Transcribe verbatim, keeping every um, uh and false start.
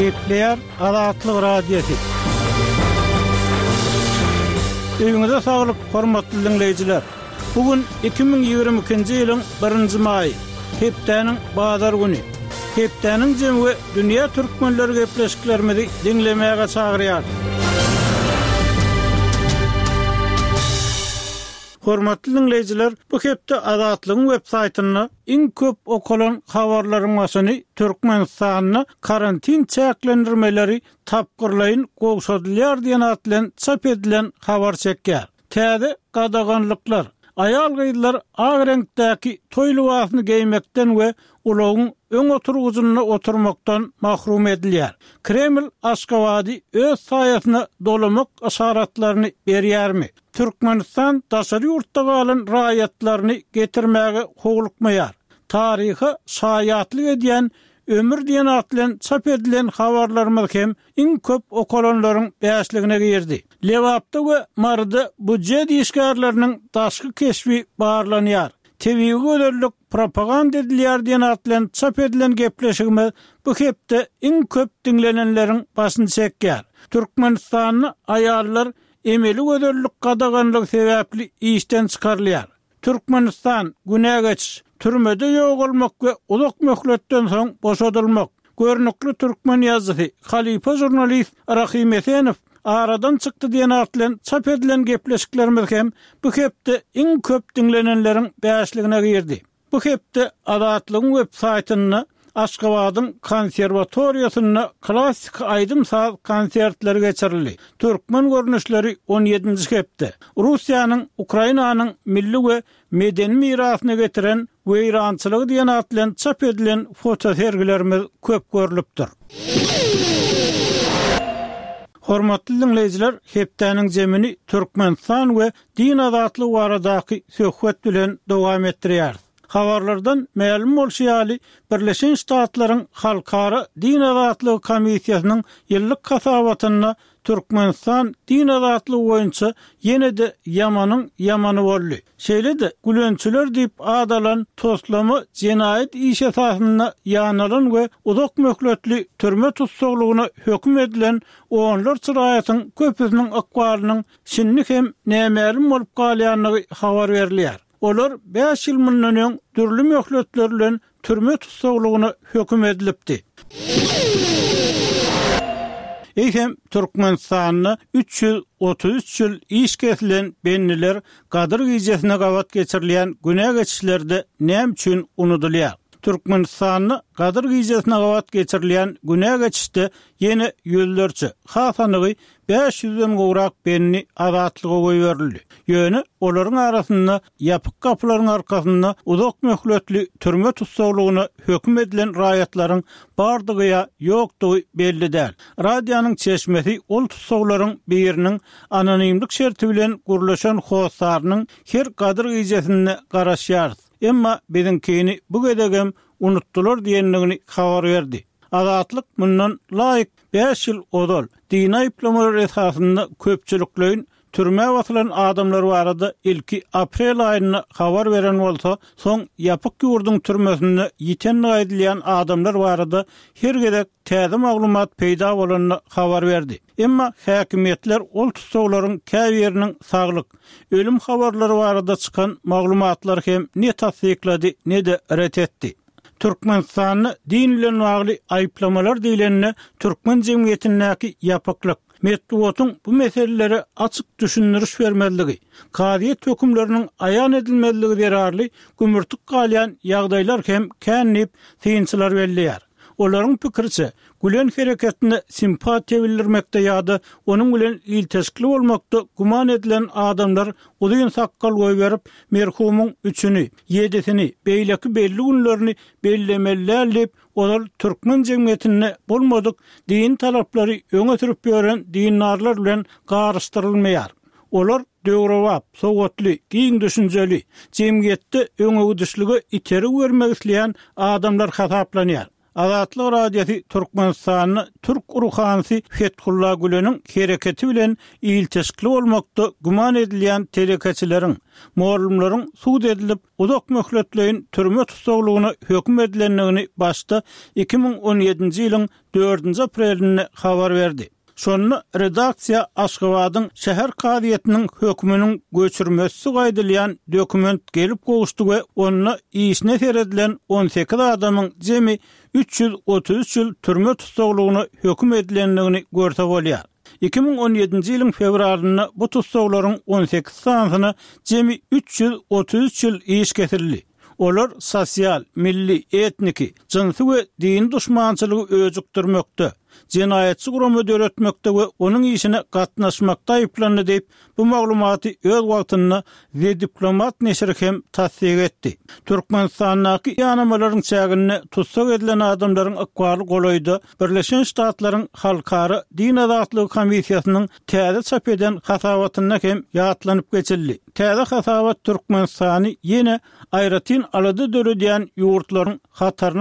Kepler Azatlyk radiosu. Öňüňize saglyk, hormatly dinleýijiler. Bugün iki bin ýygrimi ikinji ýylyň birinji maýy, hepdeniň bazar güni. Hepdeniň jemgy dünýä türkmenleri gepleşiklerimizi dinlemäge çagyrýar. Hormatly dinleýijiler, bu hepde Azatlygyň web saýtyny iň köp okulan habarlaryň başyny Türkmenistanyň karantin çäklendirmeleri tapgyrlaýyn gowşadylýar diýen atlan çap edilen habar çekýär. Täze gadaganlyklar, ayal gyýdylar ag reňktäki toý libasyny giýmekden we ulagyň öň oturguzyna oturmakdan mahrum edilýär. Kreml Aşgabatdy öz saýasyna dolamak aşaratlaryny berýärmi? Türkmenistan daşary ýurtda galan raýatlaryny getirmäge howlukmaýar. Taryhy şaýatlyk edýän ömür diýen atlan çap edilen habarlarymyz hem iň köp okulanlaryň bäşligine girdi. Lewapda we Marda budjet işgärleriniň daşky keşfi barlanýar. T V göderlik propaganda edilýär diýen atlan çap edilen gepleşigimiz bu hepde iň köp dinlenenleriň başyny çekýär. Türkmenistanyň aýallar emeli göderlik gadaganlyk sebäpli işden çykarylýar. Türkmenistan günägeç türmede ýogalmak we uzak möhletden soň boşadylmak. Görnükli türkmen ýazgysy, Halifa jurnalist Rahim Esenow aradan çykdy diýen atlan çap edilen gepleşiklerimiz hem bu hepde iň köp dinlenenleriň bäşligine girdi. Bu hepde Azatlygyň web saýtyny Aşgabatyň konserwatoriýasyna klassik aýdym saz konsertleri geçirildi. Türkmen görnüşleri on ýedinji hepde. Russiýanyň Ukrainanyň milli we medeni mirasyny getiren weýrançylygy diýen atlan çap edilen foto sergilerimiz köp görülipdir. Hormatly dinleýijiler, hepdeniň jemini Türkmenistan we din azatlygy baradaky söhbet bilen dowam etdirýär. Habarlardan ma'lum bolýaly, Birleşen Ştatlaryň Halkara Din Azatlygy Komissiýasynyň ýyllyk hasabatyna Türkmenistan din azatlygy boýunça ýene-de ýamanyň ýamany boldy. Şeýle-de gülençiler diýip adalan toslamy jenaýat iş esasyna ýanalan we uzak möhletli türme tutsaglygyna hökm edilen oňlar çyraýatyň köpüsiniň akwalynyň şinlik hem nämälim bolup galýanyny habar berilýär. Olar beş ýyl mundan öň türli möhletler bilen türme tutsaglygyna hökm edilipdi. Eýhem Türkmenistanyň üç ýyl otuz üç ýyl iş kesilen benniler gadyr gijesine gawat geçirilýän güne geçişlerde näme üçin unutulýar? Türkmenistanyň gadyr gijesine gawat geçirilýän güne geçişde ýene ýöldürçi hasanygy beş ýüzden gowrak benni azatlyga goýberildi. Ýöne olaryň arasynda ýapyk kapylaryň arkasynda uzak möhletli türme tutsaglygyna hökm edilen raýatlaryň bardygy ýa ýokdugy belli däl. Radionyň çeşmesi ol tutsaglaryň biriniň anonimlik şerti bilen gurlaşan howsarynyň her gadyr gijesine garaşýar. Emma bizinkini bu gedegem unutdular diýenligini habar berdi. Azatlyk mundan laýyk beş ýyl odal dini aýplamalar esasynda köpçüliklerin türme wasylan adamlar barada ilki aprel aýyna habar beren bolsa, soň ýapyk ýurduň türmesinde ýiten aýdylýan adamlar barada her gedek täze maglumat peýda bolanyny habar berdi. Emma häkimetler ol tutsaglaryň käbiriniň saglyk, ölüm habarlary barada çykan maglumatlar hem ne tasdiklady, ne de ret etdi. Türkmenistanyň din bilen bagly aýplamalar diýilenine türkmen jemgyýetindäki ýapyklyk, Medeniýetiň bu meseleleri açyk düşündiriş bermezligi, kadiýet hökümleriniň aýan edilmezligi derarly gümürtük galýan ýagdaýlar hem känip synçylar belliýär. Olaryň pikirçe, gülen hereketine simpatiýa bildirmekde ýa-da onuň bilen ilteşikli bolmakda guman edilen adamlar uzun sakkal goý berip merhumyň üçüni, ýedisini, beýleki belli günlerini bellemellerlip olar türkmen jemgyýetine bolmadyk din talaplary öňe sürüp ýören dinarlar bilen garşdyrylmaýar. Olar döwrewap, sowatly, giň düşünjeli, jemgyýetde öňe gidişligi iteri bermek isleýän adamlar hasaplanýar. Azatlyk radiosu Türkmenistanyny Türk urhanysy Fethullah Gülen'iň hereketi bilen ilteşkili bolmakda guman edilýän terekaçylaryň, morlumlaryň suud edilip uzak möhletleýin türme tutuklugyna hökm edilendigini başda iki ming on ýedinji ýylyň dördünji aprelinde habar berdi. Şonu redaksiya Aşgabatyň şäher kadyetiniň hökmüniň göçürmesi gaýdylýan dokument gelip gowuşdy we onu işine seredilen on sekiz adamyň jemi üç yüz otuz üç ýyl türme tutuklugyna hökm edilendigini görse bolýar. iki ming on ýedinji ýylyň fevralyny bu tutuklaryň on sekiz sanatyna jemi üç yüz otuz üç ýyl iş getirildi. Olar sosial, milli, etniki, jinsy we din düşmançylygy öjükdirmekde, jinayetçi gurumy ödöretmekde we onuň işine gatnaşmakda aýplandy diýip bu maglumaty öz wagtynda we diplomat neşri hem tasdik etdi. Türkmenistanyň ýanamalaryň çägini tutsak edilen adamlaryň akwaly golaýdy. Birleşen Ştatlaryň Halkara Din Azatlygy Komissiýasynyň täze çap eden hasabatyna hem ýatlanyp geçildi. Täze hasabat Türkmenistany ýene aýratyn alady döredýän ýurtlaryň hatarna